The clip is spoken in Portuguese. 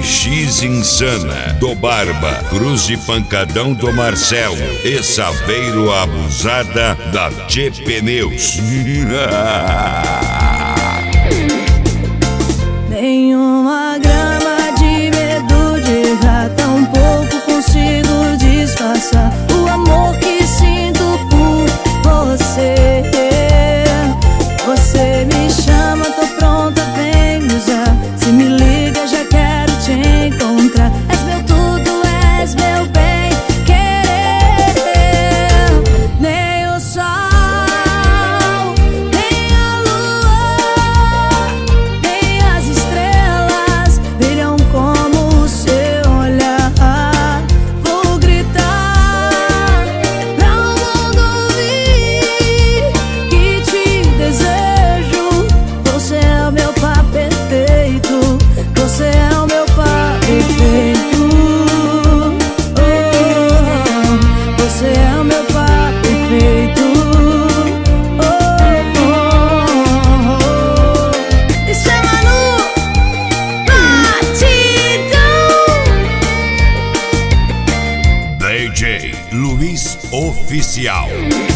BX Insana, do Barba, Cruz de Pancadão do Marcelo e Saveiro Abusada da Tchê Pneus. Nenhuma grama de medo de errar, tão pouco consigo disfarçar o amor que sinto por você. Você me chama, tô pronta, vem me usar. Se me liga, já quero te encontrar. És meu tudo, és meu bem querer. Nem o sol, nem a lua, nem as estrelas brilham como o seu olhar. Vou gritar pra o mundo ouvir que te desejo. Você é o meu par perfeito. Você é o meu par perfeito. Oh, você é o meu par perfeito. Oh, oh, oh. Isso é Manu Batidão. DJ Luiz Oficial.